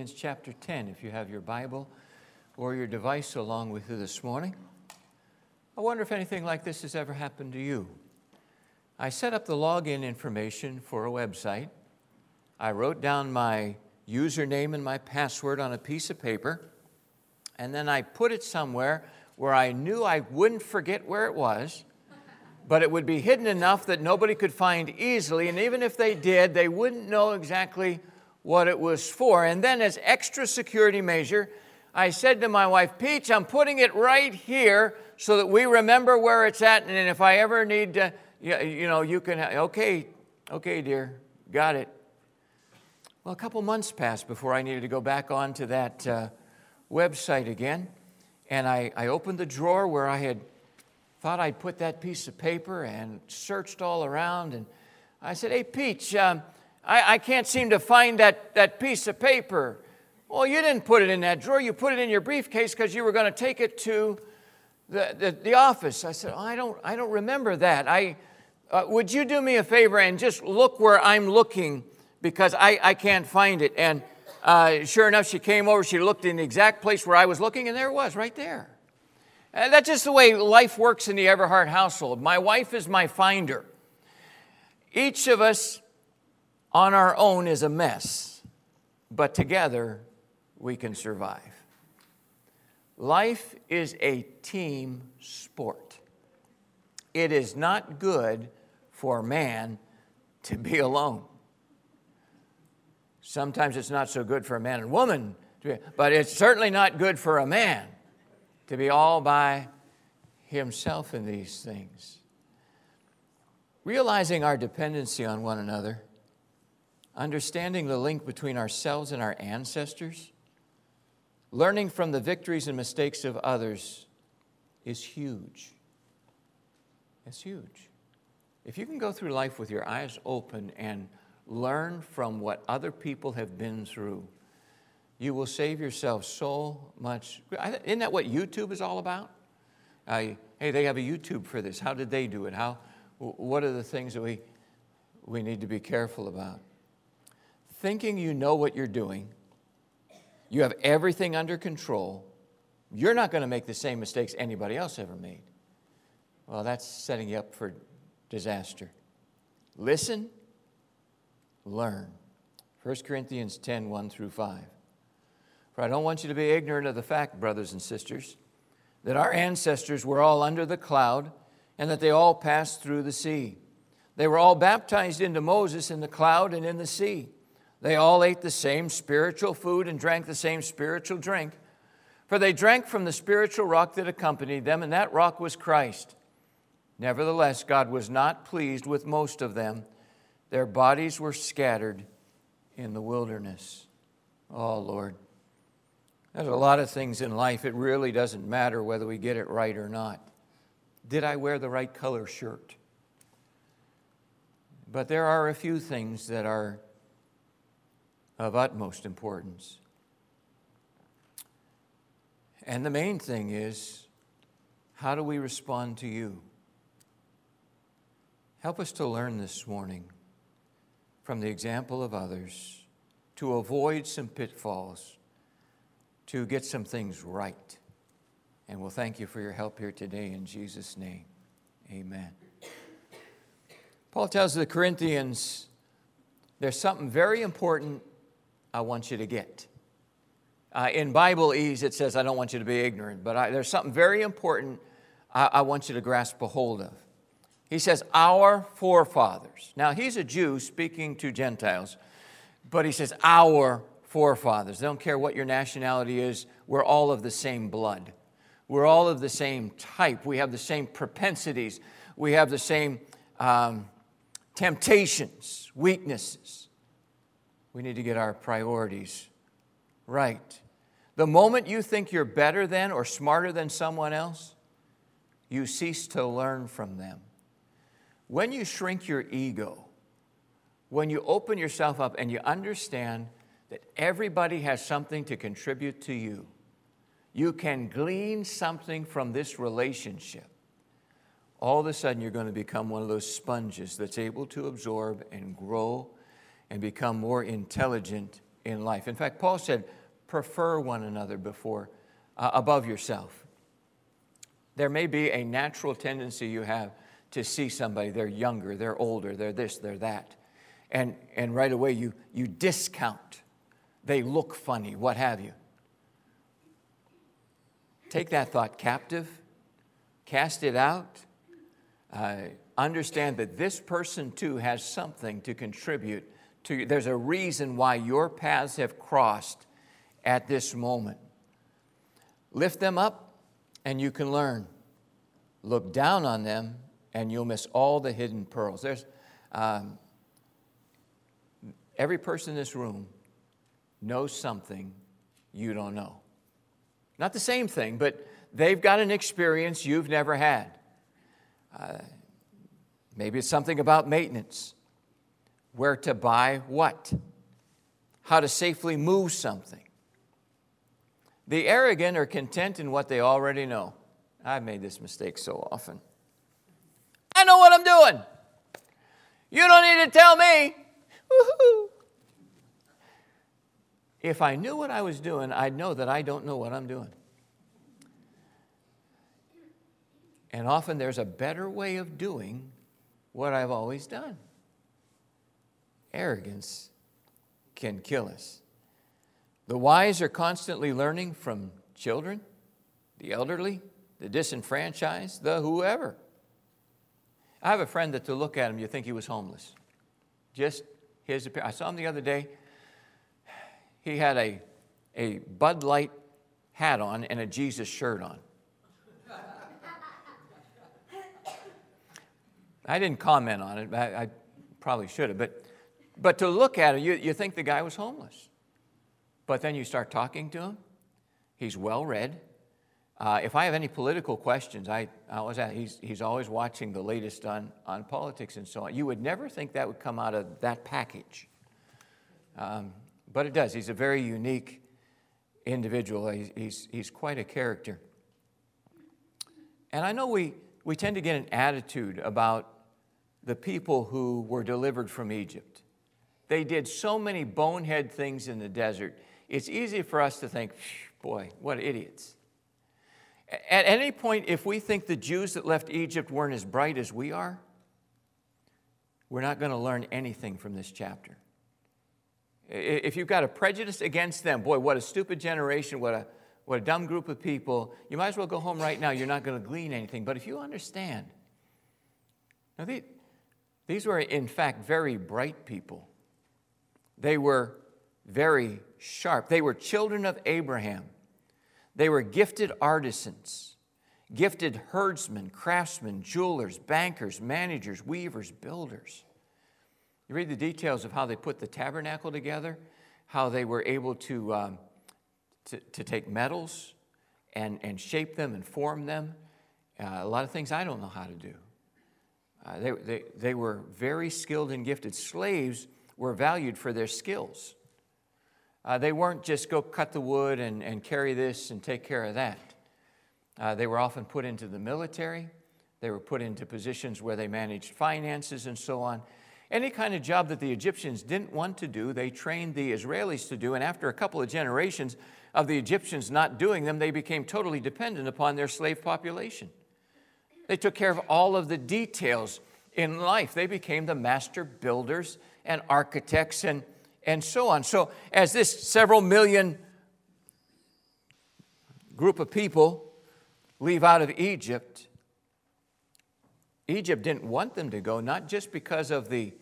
Corinthians chapter 10, if you have your Bible or your device along with you this morning. I wonder if anything like this has ever happened to you. I set up the login information for a website. I wrote down my username and my password on a piece of paper, and then I put it somewhere where I knew I wouldn't forget where it was, but it would be hidden enough that nobody could find easily, and even if they did, they wouldn't know exactly what it was for. And then as extra security measure, I said to my wife, Peach, I'm putting it right here so that we remember where it's at, and if I ever need to, you can, okay, dear, got it. Well, a couple months passed before I needed to go back onto that website again, and I opened the drawer where I had thought I'd put that piece of paper and searched all around, and I said, hey, Peach, I can't seem to find that piece of paper. Well, you didn't put it in that drawer. You put it in your briefcase because you were going to take it to the office. I said, I don't remember that. Would you do me a favor and just look where I'm looking because I can't find it. And sure enough, she came over. She looked in the exact place where I was looking, and there it was right there. And that's just the way life works in the Everhart household. My wife is my finder. Each of us on our own is a mess, but together we can survive. Life is a team sport. It is not good for man to be alone. Sometimes it's not so good for a man and woman, but it's certainly not good for a man to be all by himself in these things. Realizing our dependency on one another, understanding the link between ourselves and our ancestors, learning from the victories and mistakes of others is huge. It's huge. If you can go through life with your eyes open and learn from what other people have been through, you will save yourself so much. Isn't that what YouTube is all about? Hey, they have a YouTube for this. How did they do it? What are the things that we need to be careful about? Thinking you know what you're doing, you have everything under control, you're not going to make the same mistakes anybody else ever made. Well, that's setting you up for disaster. Listen, learn. 1 Corinthians 10, 1 through 5. For I don't want you to be ignorant of the fact, brothers and sisters, that our ancestors were all under the cloud and that they all passed through the sea. They were all baptized into Moses in the cloud and in the sea. They all ate the same spiritual food and drank the same spiritual drink. For they drank from the spiritual rock that accompanied them, and that rock was Christ. Nevertheless, God was not pleased with most of them. Their bodies were scattered in the wilderness. Oh, Lord. There's a lot of things in life. It really doesn't matter whether we get it right or not. Did I wear the right color shirt? But there are a few things that are of utmost importance. And the main thing is, how do we respond to you? Help us to learn this morning from the example of others to avoid some pitfalls, to get some things right. And we'll thank you for your help here today in Jesus' name. Amen. Paul tells the Corinthians, there's something very important I want you to get. In Bible ease, it says, I don't want you to be ignorant, but there's something very important I want you to grasp a hold of. He says, our forefathers. Now, he's a Jew speaking to Gentiles, but he says, our forefathers. They don't care what your nationality is. We're all of the same blood. We're all of the same type. We have the same propensities. We have the same temptations, weaknesses. We need to get our priorities right. The moment you think you're better than or smarter than someone else, you cease to learn from them. When you shrink your ego, when you open yourself up and you understand that everybody has something to contribute to you, you can glean something from this relationship. All of a sudden, you're going to become one of those sponges that's able to absorb and grow and become more intelligent in life. In fact, Paul said, prefer one another above yourself. There may be a natural tendency you have to see somebody, they're younger, they're older, they're this, they're that. And right away you discount. They look funny, what have you. Take that thought captive, cast it out. Understand that this person too has something to contribute to you. There's a reason why your paths have crossed at this moment. Lift them up and you can learn. Look down on them and you'll miss all the hidden pearls. There's every person in this room knows something you don't know. Not the same thing, but they've got an experience you've never had. Maybe it's something about maintenance, where to buy what, how to safely move something. The arrogant are content in what they already know. I've made this mistake so often. I know what I'm doing. You don't need to tell me. Woo-hoo. If I knew what I was doing, I'd know that I don't know what I'm doing. And often there's a better way of doing what I've always done. Arrogance can kill us. The wise are constantly learning from children, the elderly, the disenfranchised, the whoever. I have a friend that to look at him, you think he was homeless. Just his appearance. I saw him the other day. He had a Bud Light hat on and a Jesus shirt on. I didn't comment on it. I probably should have. But to look at him, you think the guy was homeless. But then you start talking to him. He's well-read. If I have any political questions, he's always watching the latest on politics and so on. You would never think that would come out of that package. But it does. He's a very unique individual. He's quite a character. And I know we tend to get an attitude about the people who were delivered from Egypt. They did so many bonehead things in the desert. It's easy for us to think, boy, what idiots. At any point, if we think the Jews that left Egypt weren't as bright as we are, we're not going to learn anything from this chapter. If you've got a prejudice against them, boy, what a stupid generation, what a dumb group of people, you might as well go home right now. You're not going to glean anything. But if you understand, now these were, in fact, very bright people. They were very sharp. They were children of Abraham. They were gifted artisans, gifted herdsmen, craftsmen, jewelers, bankers, managers, weavers, builders. You read the details of how they put the tabernacle together, how they were able to take metals and shape them and form them. A lot of things I don't know how to do. They were very skilled and gifted. Slaves were valued for their skills. They weren't just go cut the wood and carry this and take care of that. They were often put into the military. They were put into positions where they managed finances and so on. Any kind of job that the Egyptians didn't want to do, they trained the Israelis to do. And after a couple of generations of the Egyptians not doing them, they became totally dependent upon their slave population. They took care of all of the details in life. They became the master builders and architects and so on. So as this several million group of people leave out of Egypt, Egypt didn't want them to go, not just because of the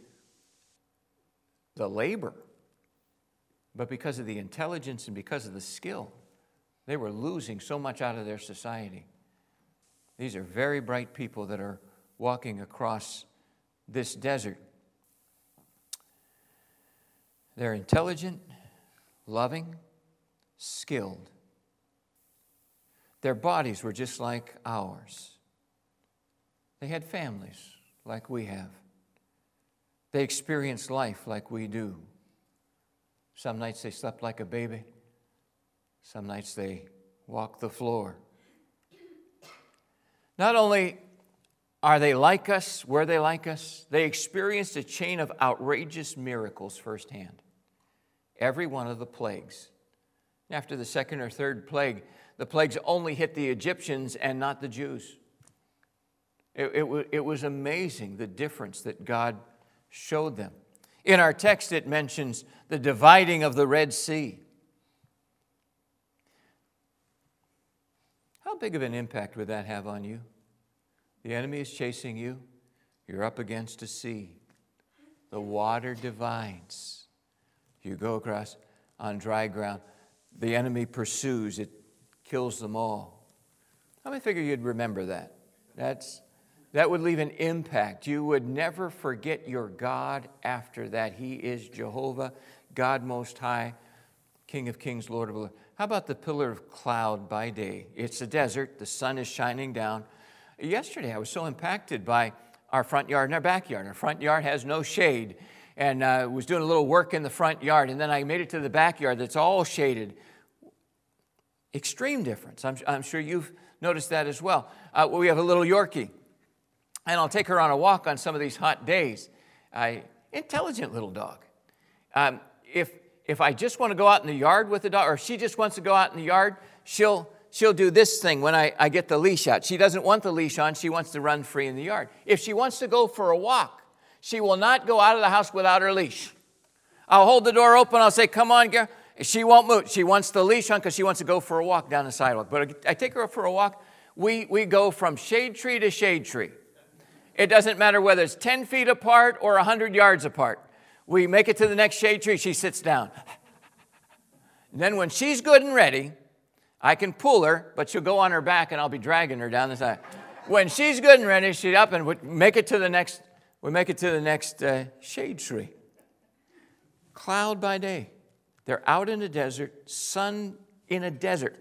labor, but because of the intelligence and because of the skill. They were losing so much out of their society. These are very bright people that are walking across this desert. They're intelligent, loving, skilled. Their bodies were just like ours. They had families like we have. They experienced life like we do. Some nights they slept like a baby. Some nights they walked the floor. Not only are they like us, were they like us, they experienced a chain of outrageous miracles firsthand. every one of the plagues. After the second or third plague, the plagues only hit the Egyptians and not the Jews. It was amazing the difference that God showed them. In our text, it mentions the dividing of the Red Sea. How big of an impact would that have on you? The enemy is chasing you. You're up against a sea. The water divides. You go across on dry ground. The enemy pursues. It kills them all. How many figure you'd remember that? That would leave an impact. You would never forget your God after that. He is Jehovah, God Most High, King of Kings, Lord of Lords. How about the pillar of cloud by day? It's a desert. The sun is shining down. Yesterday, I was so impacted by our front yard and our backyard. Our front yard has no shade, and I was doing a little work in the front yard, and then I made it to the backyard that's all shaded. Extreme difference. I'm sure you've noticed that as well. We have a little Yorkie, and I'll take her on a walk on some of these hot days. Intelligent little dog. If I just want to go out in the yard with the dog, or she just wants to go out in the yard, she'll do this thing when I get the leash out. She doesn't want the leash on. She wants to run free in the yard. If she wants to go for a walk, she will not go out of the house without her leash. I'll hold the door open. I'll say, come on, girl. She won't move. She wants the leash on because she wants to go for a walk down the sidewalk. But I take her for a walk. We go from shade tree to shade tree. It doesn't matter whether it's 10 feet apart or 100 yards apart. We make it to the next shade tree. She sits down. And then when she's good and ready, I can pull her, but she'll go on her back and I'll be dragging her down the side. When she's good and ready, she's up and we make it to the next shade tree. Cloud by day. They're out in the desert, sun in a desert.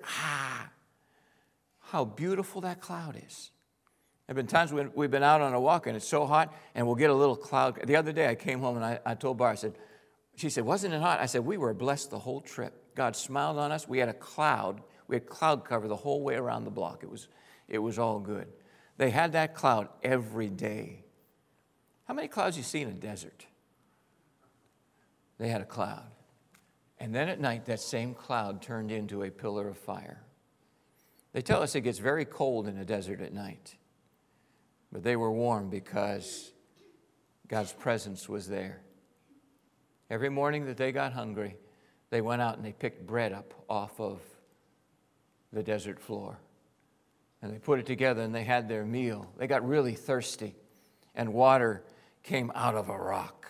How beautiful that cloud is. There have been times when we've been out on a walk and it's so hot and we'll get a little cloud. The other day I came home and I told Barb, she said, wasn't it hot? I said, we were blessed the whole trip. God smiled on us. We had cloud cover the whole way around the block. It was all good. They had that cloud every day. How many clouds you see in a desert? They had a cloud. And then at night, that same cloud turned into a pillar of fire. They tell us it gets very cold in the desert at night. But they were warm because God's presence was there. Every morning that they got hungry, they went out and they picked bread up off of the desert floor. And they put it together and they had their meal. They got really thirsty and water came out of a rock.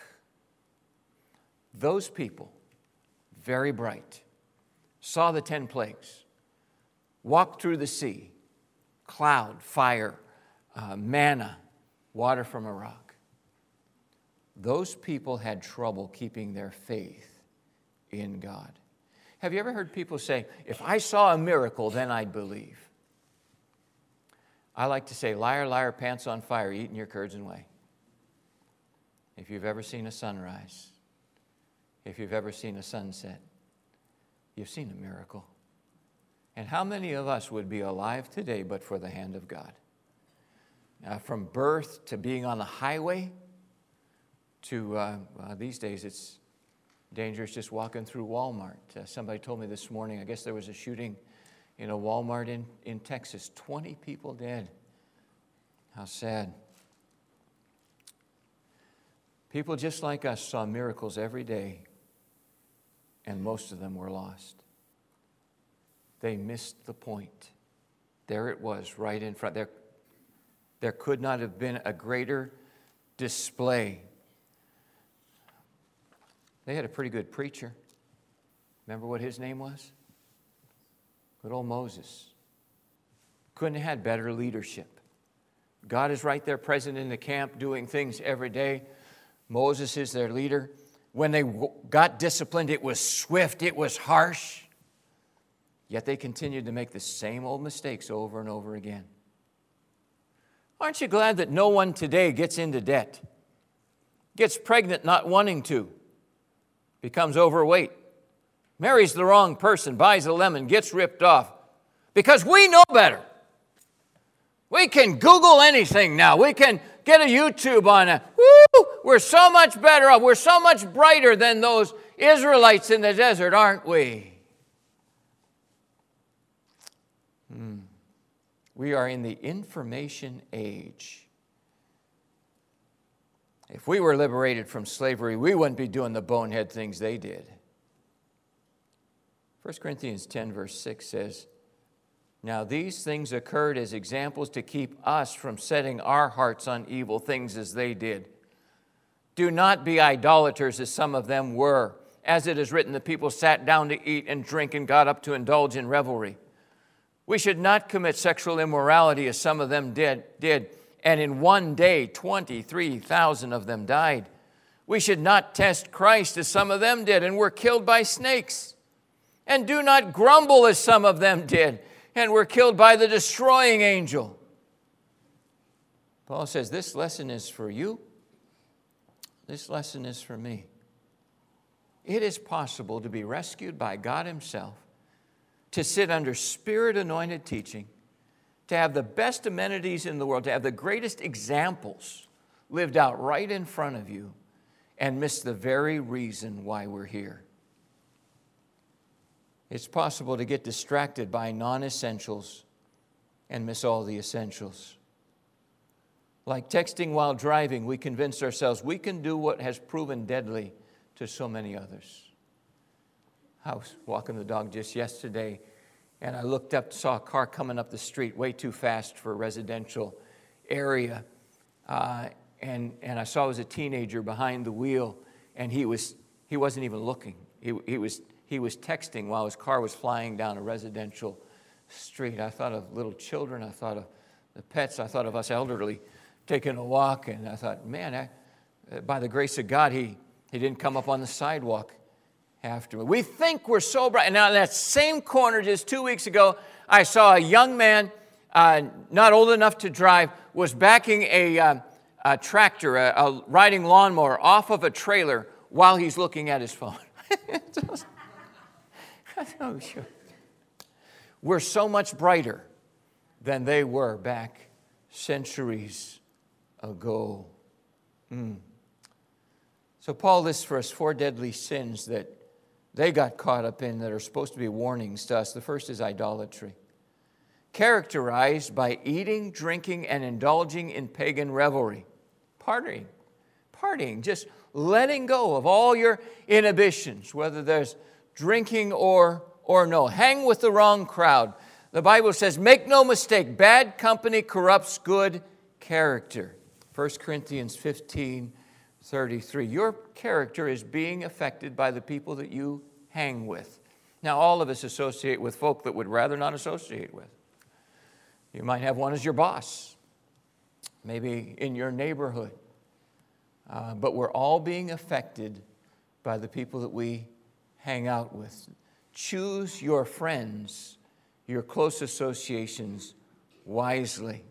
Those people, very bright, saw the 10 plagues, walked through the sea, cloud, fire, manna, water from a rock. Those people had trouble keeping their faith in God. Have you ever heard people say, if I saw a miracle, then I'd believe? I like to say, liar, liar, pants on fire, eating your curds and whey. If you've ever seen a sunrise, if you've ever seen a sunset, you've seen a miracle. And how many of us would be alive today but for the hand of God? From birth to being on the highway to these days it's dangerous just walking through Walmart. Somebody told me this morning, I guess there was a shooting in a Walmart in Texas. 20 people dead. How sad. People just like us saw miracles every day, and most of them were lost. They missed the point. There it was, right in front. There could not have been a greater display. They had a pretty good preacher. Remember what his name was? Good old Moses. Couldn't have had better leadership. God is right there present in the camp doing things every day. Moses is their leader. When they got disciplined, it was swift, it was harsh. Yet they continued to make the same old mistakes over and over again. Aren't you glad that no one today gets into debt, gets pregnant not wanting to, becomes overweight, marries the wrong person, buys a lemon, gets ripped off? Because we know better. We can Google anything now. We can get a YouTube on it. Woo! We're so much better off. We're so much brighter than those Israelites in the desert, aren't we? We are in the information age. If we were liberated from slavery, we wouldn't be doing the bonehead things they did. 1 Corinthians 10 verse 6 says, "Now these things occurred as examples to keep us from setting our hearts on evil things as they did. Do not be idolaters as some of them were. As it is written, the people sat down to eat and drink and got up to indulge in revelry. We should not commit sexual immorality as some of them did, and in one day 23,000 of them died. We should not test Christ as some of them did and were killed by snakes. And do not grumble as some of them did and were killed by the destroying angel." Paul says, this lesson is for you. This lesson is for me. It is possible to be rescued by God Himself, to sit under Spirit-anointed teaching, to have the best amenities in the world, to have the greatest examples lived out right in front of you, and miss the very reason why we're here. It's possible to get distracted by non-essentials and miss all the essentials. Like texting while driving, we convince ourselves we can do what has proven deadly to so many others. I was walking the dog just yesterday, and I looked up, saw a car coming up the street way too fast for a residential area. And I saw it was a teenager behind the wheel, and he wasn't even looking. He was texting while his car was flying down a residential street. I thought of little children. I thought of the pets. I thought of us elderly taking a walk. And I thought, man, by the grace of God, he didn't come up on the sidewalk after me. We think we're so bright. And now in that same corner just 2 weeks ago, I saw a young man, not old enough to drive, was backing a tractor, a riding lawnmower off of a trailer while he's looking at his phone. Oh, sure. We're so much brighter than they were back centuries ago. So Paul lists for us 4 deadly sins that they got caught up in that are supposed to be warnings to us. The first is idolatry, characterized by eating, drinking, and indulging in pagan revelry. Partying, just letting go of all your inhibitions, whether there's drinking or no. Hang with the wrong crowd. The Bible says, make no mistake, bad company corrupts good character. 1 Corinthians 15:33. Your character is being affected by the people that you hang with. Now, all of us associate with folk that would rather not associate with. You might have one as your boss, maybe in your neighborhood. But we're all being affected by the people that we hang out with. Choose your friends, your close associations wisely.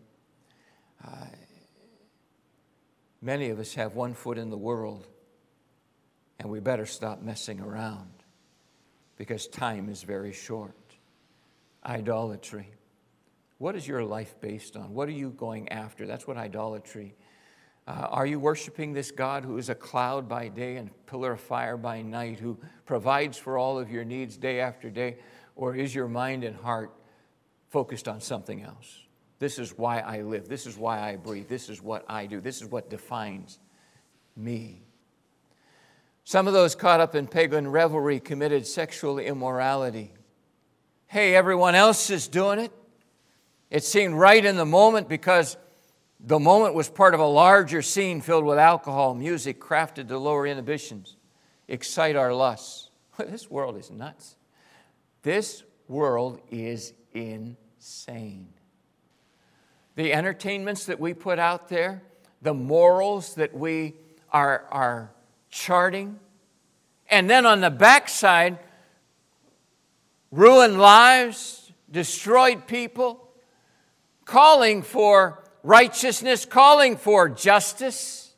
Many of us have one foot in the world, and we better stop messing around because time is very short. Idolatry. What is your life based on? What are you going after? That's what idolatry. Are you worshiping this God who is a cloud by day and a pillar of fire by night, who provides for all of your needs day after day? Or is your mind and heart focused on something else? This is why I live. This is why I breathe. This is what I do. This is what defines me. Some of those caught up in pagan revelry committed sexual immorality. Hey, everyone else is doing it. It seemed right in the moment because the moment was part of a larger scene filled with alcohol, music crafted to lower inhibitions, excite our lusts. This world is nuts. This world is insane. The entertainments that we put out there, the morals that we are charting, and then on the backside, ruined lives, destroyed people, calling for righteousness, calling for justice.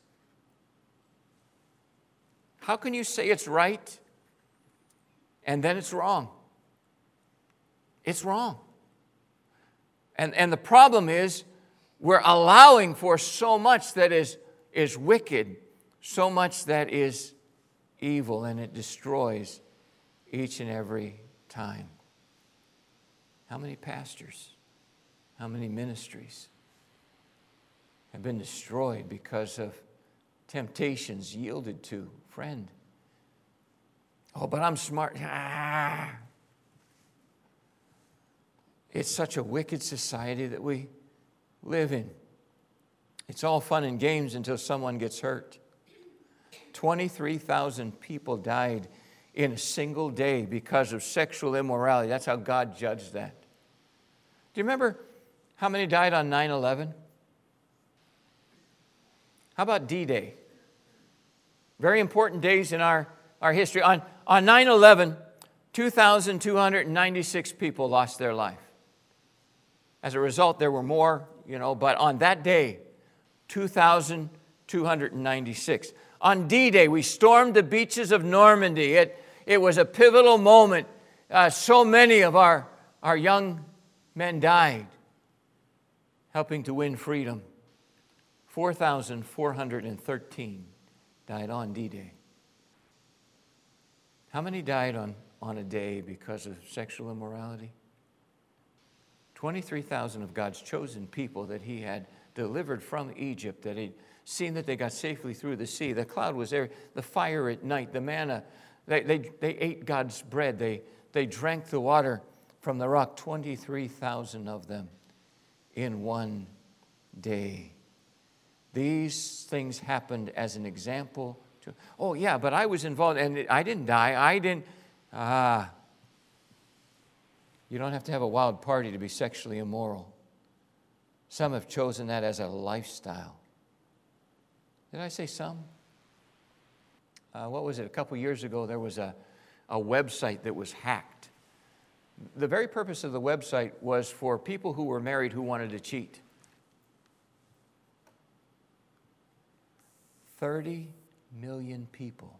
How can you say it's right and then it's wrong? It's wrong. And the problem is we're allowing for so much that is wicked, so much that is evil, and it destroys each and every time. How many pastors, how many ministries have been destroyed because of temptations yielded to? Friend, oh, but I'm smart. It's such a wicked society that we live in. It's all fun and games until someone gets hurt. 23,000 people died in a single day because of sexual immorality. That's how God judged that. Do you remember how many died on 9/11? How about D-Day? Very important days in our history. On 9/11, 2,296 people lost their life. As a result, there were more, but on that day, 2,296. On D-Day, we stormed the beaches of Normandy. It was a pivotal moment. So many of our young men died, helping to win freedom. 4,413 died on D-Day. How many died on a day because of sexual immorality? 23,000 of God's chosen people that he had delivered from Egypt, that he'd seen that they got safely through the sea. The cloud was there, the fire at night, the manna. They ate God's bread. They drank the water from the rock, 23,000 of them in one day. These things happened as an example to, oh yeah, but I was involved and I didn't die. You don't have to have a wild party to be sexually immoral. Some have chosen that as a lifestyle. Did I say some? What was it? A couple years ago, there was a website that was hacked. The very purpose of the website was for people who were married who wanted to cheat. 30 million people.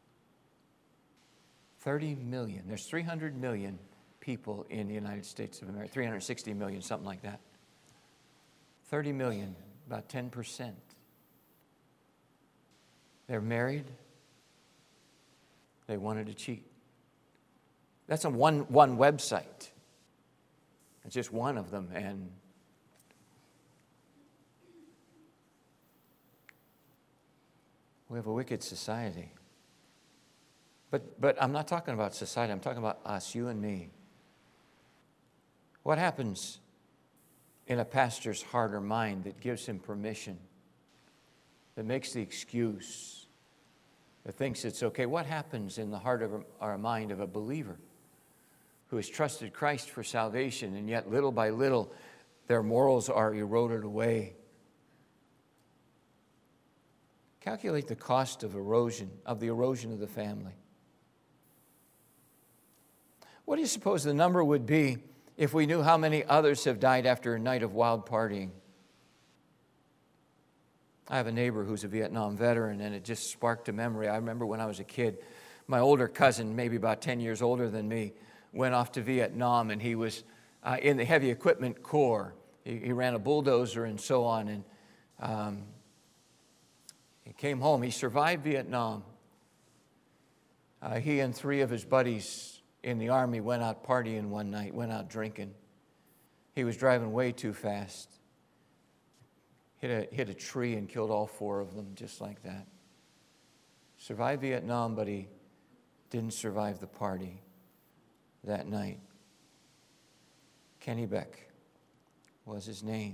30 million. There's 300 million people in the United States of America. 360 million, something like that. 30 million, about 10%. They're married. They wanted to cheat. That's on one website. It's just one of them. And we have a wicked society. But I'm not talking about society. I'm talking about us, you and me. What happens in a pastor's heart or mind that gives him permission, that makes the excuse, that thinks it's okay? What happens in the heart of our mind of a believer who has trusted Christ for salvation, and yet little by little their morals are eroded away? Calculate the cost of the erosion of the family. What do you suppose the number would be if we knew how many others have died after a night of wild partying? I have a neighbor who's a Vietnam veteran, and it just sparked a memory. I remember when I was a kid, my older cousin, maybe about 10 years older than me, went off to Vietnam, and he was in the heavy equipment corps. He ran a bulldozer and so on, and he came home. He survived Vietnam. He and 3 of his buddies in the Army went out partying one night, went out drinking. He was driving way too fast. Hit a tree and killed all 4 of them, just like that. Survived Vietnam, but he didn't survive the party that night. Kenny Beck was his name.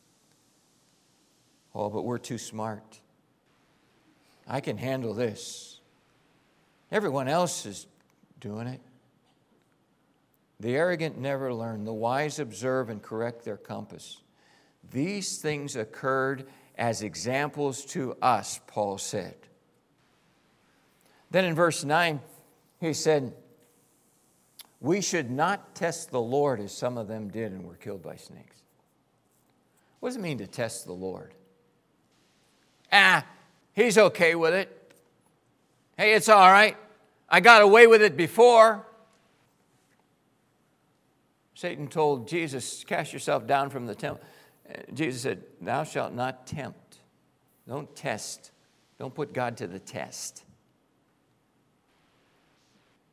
Oh, but we're too smart. I can handle this. Everyone else is doing it. The arrogant never learn. The wise observe and correct their compass. These things occurred as examples to us, Paul said. Then in verse 9, he said, we should not test the Lord as some of them did and were killed by snakes. What does it mean to test the Lord? He's okay with it. Hey, it's all right. I got away with it before. Satan told Jesus, cast yourself down from the temple. Jesus said, thou shalt not tempt. Don't test. Don't put God to the test.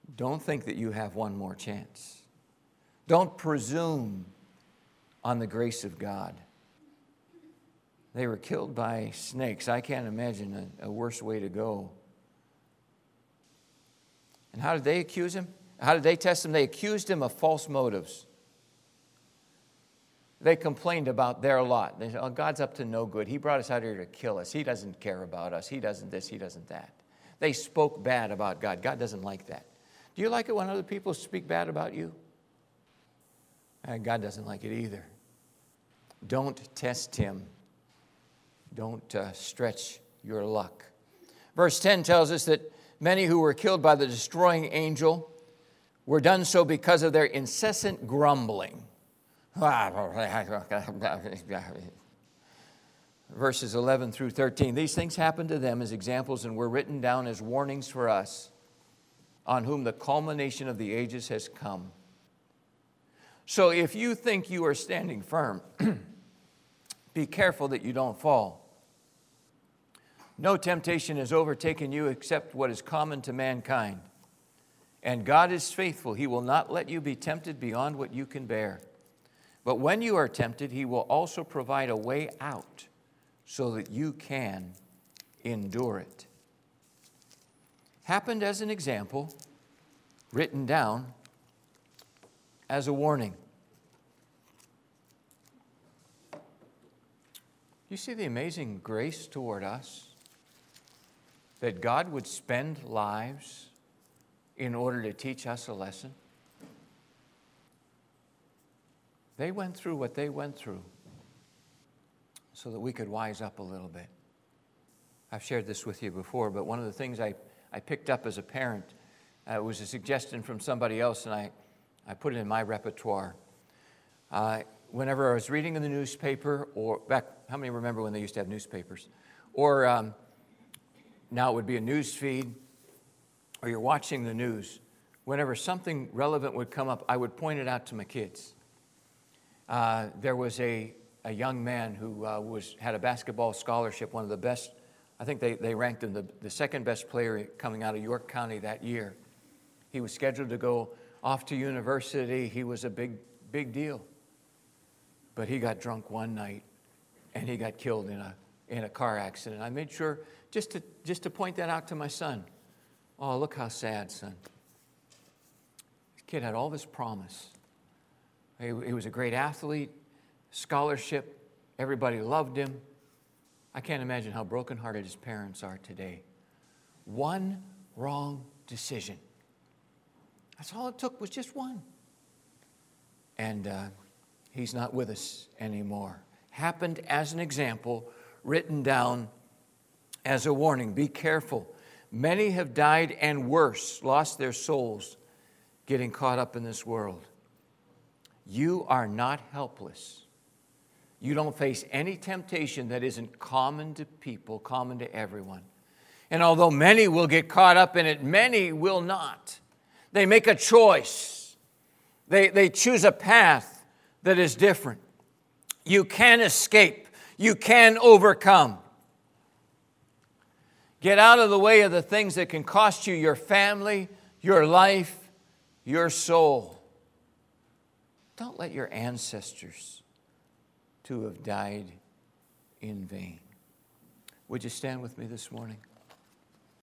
Don't think that you have one more chance. Don't presume on the grace of God. They were killed by snakes. I can't imagine a worse way to go. And how did they accuse him? How did they test him? They accused him of false motives. They complained about their lot. They said, oh, God's up to no good. He brought us out here to kill us. He doesn't care about us. He doesn't this, he doesn't that. They spoke bad about God. God doesn't like that. Do you like it when other people speak bad about you? God doesn't like it either. Don't test him. Don't stretch your luck. Verse 10 tells us that many who were killed by the destroying angel were done so because of their incessant grumbling. Verses 11 through 13. These things happened to them as examples and were written down as warnings for us, on whom the culmination of the ages has come. So if you think you are standing firm, be careful that you don't fall. No temptation has overtaken you except what is common to mankind. And God is faithful. He will not let you be tempted beyond what you can bear. But when you are tempted, he will also provide a way out so that you can endure it. Happened as an example, written down as a warning. You see the amazing grace toward us? That God would spend lives in order to teach us a lesson. They went through what they went through so that we could wise up a little bit. I've shared this with you before, but one of the things I picked up as a parent was a suggestion from somebody else, and I put it in my repertoire. Whenever I was reading in the newspaper, or back, how many remember when they used to have newspapers? Or now it would be a news feed, or you're watching the news. Whenever something relevant would come up, I would point it out to my kids. There was a young man who had a basketball scholarship, one of the best. I think they ranked him the second best player coming out of York County that year. He was scheduled to go off to university. He was a big deal. But he got drunk one night, and he got killed in a car accident. I made sure just to point that out to my son. Oh, look how sad, son. This kid had all this promise. He was a great athlete, scholarship. Everybody loved him. I can't imagine how brokenhearted his parents are today. One wrong decision. That's all it took, was just one. And he's not with us anymore. Happened as an example, written down as a warning. Be careful. Many have died, and worse, lost their souls getting caught up in this world. You are not helpless. You don't face any temptation that isn't common to people, common to everyone. And although many will get caught up in it, many will not. They make a choice. They choose a path that is different. You can escape. You can overcome. Get out of the way of the things that can cost you your family, your life, your soul. Don't let your ancestors to have died in vain. Would you stand with me this morning?